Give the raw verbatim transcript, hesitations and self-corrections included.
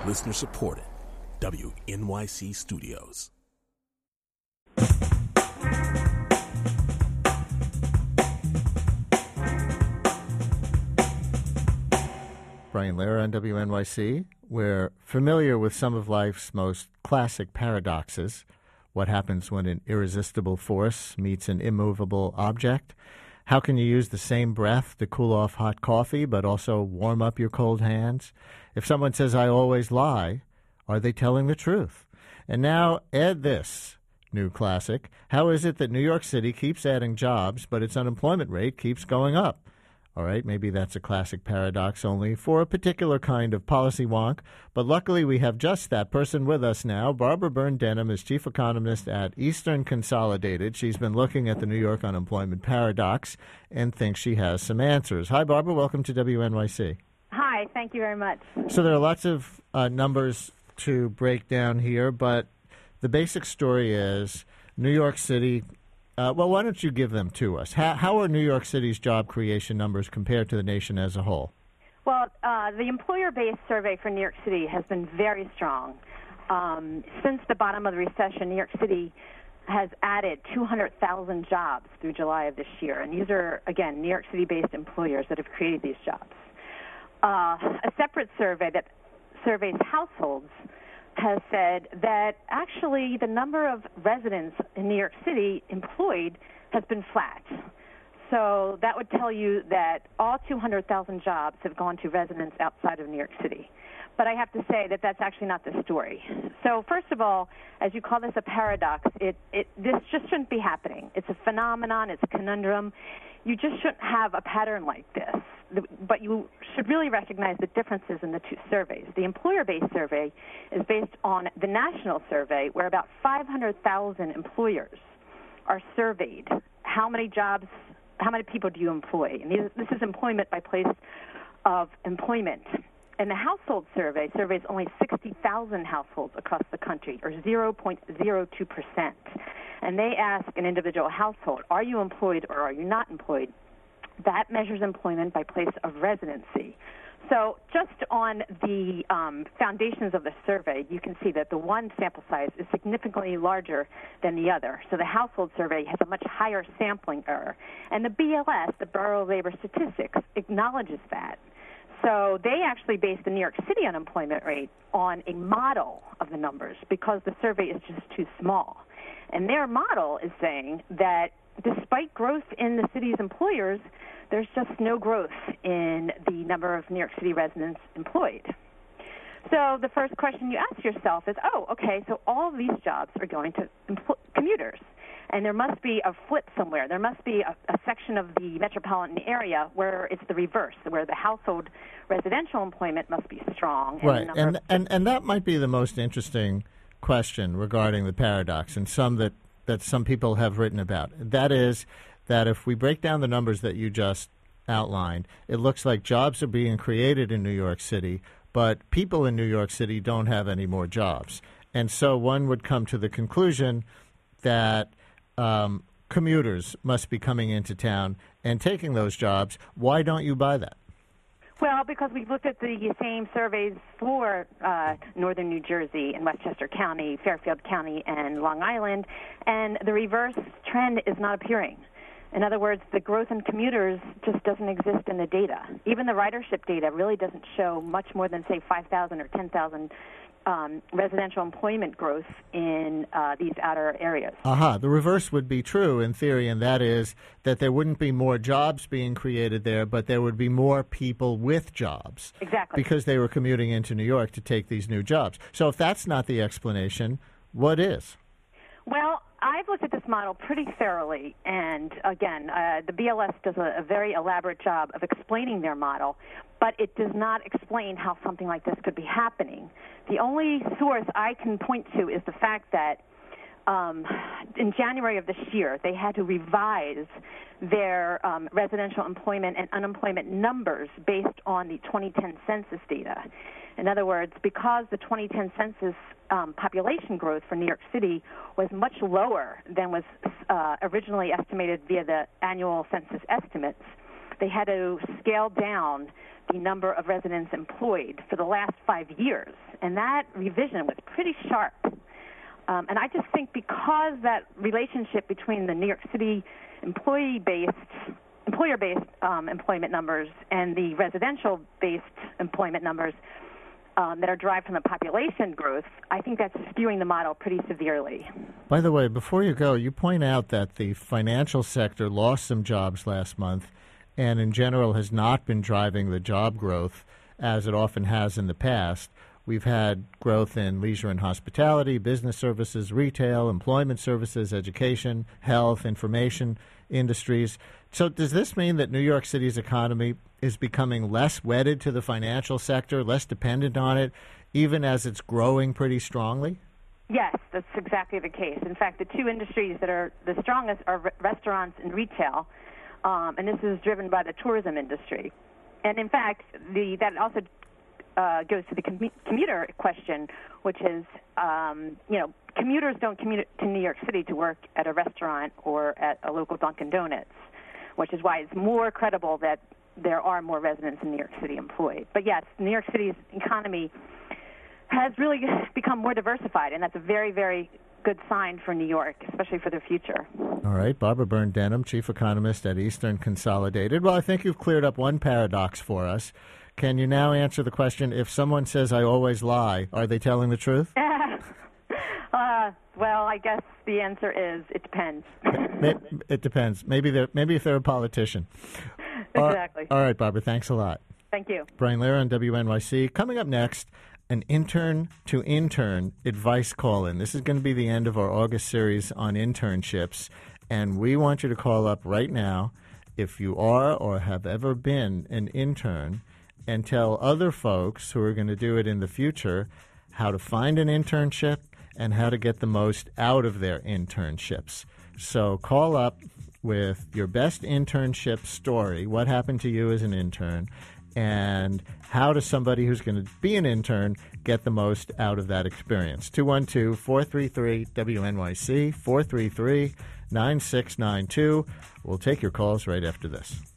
Listener supported. W N Y C Studios. Brian Lehrer on W N Y C. We're familiar with some of life's most classic paradoxes. What happens when an irresistible force meets an immovable object? How can you use the same breath to cool off hot coffee but also warm up your cold hands? If someone says, I always lie, are they telling the truth? And now add this new classic. How is it that New York City keeps adding jobs but its unemployment rate keeps going up? All right, maybe that's a classic paradox only for a particular kind of policy wonk, but luckily we have just that person with us now. Barbara Byrne-Denham is chief economist at Eastern Consolidated. She's been looking at the New York unemployment paradox and thinks she has some answers. Hi, Barbara. Welcome to W N Y C. Hi, thank you very much. So there are lots of uh, numbers to break down here, but the basic story is New York City. Uh, well, why don't you give them to us? How, how are New York City's job creation numbers compared to the nation as a whole? Well, uh, the employer-based survey for New York City has been very strong. Um, since the bottom of the recession, New York City has added two hundred thousand jobs through July of this year. And these are, again, New York City-based employers that have created these jobs. Uh, a separate survey that surveys households has said that actually the number of residents in New York City employed has been flat. So that would tell you that all two hundred thousand jobs have gone to residents outside of New York City. But I have to say that that's actually not the story. So first of all, as you call this a paradox, it, it this just shouldn't be happening. It's a phenomenon. It's a conundrum. You just shouldn't have a pattern like this. But you should really recognize the differences in the two surveys. The employer-based survey is based on the national survey, where about five hundred thousand employers are surveyed. How many jobs, how many people do you employ? And these, this is employment by place of employment. And the household survey surveys only sixty thousand households across the country, or zero point zero two percent. And they ask an individual household, are you employed or are you not employed? That measures employment by place of residency. So just on the um, foundations of the survey, you can see that the one sample size is significantly larger than the other. So the household survey has a much higher sampling error. And the B L S, the Bureau of Labor Statistics, acknowledges that. So they actually based the New York City unemployment rate on a model of the numbers because the survey is just too small. And their model is saying that despite growth in the city's employers, there's just no growth in the number of New York City residents employed. So the first question you ask yourself is, oh, okay, so all of these jobs are going to empl- commuters. And there must be a flip somewhere. There must be a, a section of the metropolitan area where it's the reverse, where the household residential employment must be strong. And right, and, and, and that might be the most interesting question regarding the paradox, and some that, that some people have written about. That is that if we break down the numbers that you just outlined, it looks like jobs are being created in New York City, but people in New York City don't have any more jobs. And so one would come to the conclusion that um, commuters must be coming into town and taking those jobs. Why don't you buy that? Well, because we've looked at the same surveys for uh, northern New Jersey and Westchester County, Fairfield County, and Long Island, and the reverse trend is not appearing. In other words, the growth in commuters just doesn't exist in the data. Even the ridership data really doesn't show much more than, say, five thousand or ten thousand um, residential employment growth in uh, these outer areas. Aha. The reverse would be true in theory, and that is that there wouldn't be more jobs being created there, but there would be more people with jobs. Exactly. Because they were commuting into New York to take these new jobs. So if that's not the explanation, what is? Well, I've looked at this model pretty thoroughly, and again, uh, the B L S does a, a very elaborate job of explaining their model, but it does not explain how something like this could be happening. The only source I can point to is the fact that um, in January of this year, they had to revise their um, residential employment and unemployment numbers based on the twenty ten census data. In other words, because the twenty ten census um, population growth for New York City was much lower than was uh, originally estimated via the annual census estimates, they had to scale down the number of residents employed for the last five years, and that revision was pretty sharp. Um, and I just think because that relationship between the New York City employee-based, employer-based um, employment numbers and the residential-based employment numbers um, that are derived from the population growth, I think that's skewing the model pretty severely. By the way, before you go, you point out that the financial sector lost some jobs last month and in general has not been driving the job growth as it often has in the past. We've had growth in leisure and hospitality, business services, retail, employment services, education, health, information industries. So does this mean that New York City's economy is becoming less wedded to the financial sector, less dependent on it, even as it's growing pretty strongly? Yes, that's exactly the case. In fact, the two industries that are the strongest are re- restaurants and retail, um, and this is driven by the tourism industry. And in fact, the that also Uh, goes to the commu- commuter question, which is, um, you know, commuters don't commute to New York City to work at a restaurant or at a local Dunkin' Donuts, which is why it's more credible that there are more residents in New York City employed. But yes, New York City's economy has really become more diversified, and that's a very, very good sign for New York, especially for the future. All right. Barbara Byrne-Denham, Chief Economist at Eastern Consolidated. Well, I think you've cleared up one paradox for us. Can you now answer the question, if someone says I always lie, are they telling the truth? uh, well, I guess the answer is it depends. It depends. Maybe they're, maybe if they're a politician. Exactly. All right, Barbara, thanks a lot. Thank you. Brian Lehrer on W N Y C. Coming up next, an intern-to-intern advice call-in. This is going to be the end of our August series on internships, and we want you to call up right now if you are or have ever been an intern and tell other folks who are going to do it in the future how to find an internship and how to get the most out of their internships. So call up with your best internship story, what happened to you as an intern, and how does somebody who's going to be an intern get the most out of that experience. two one two, four three three, W N Y C, four three three, nine six nine two. We'll take your calls right after this.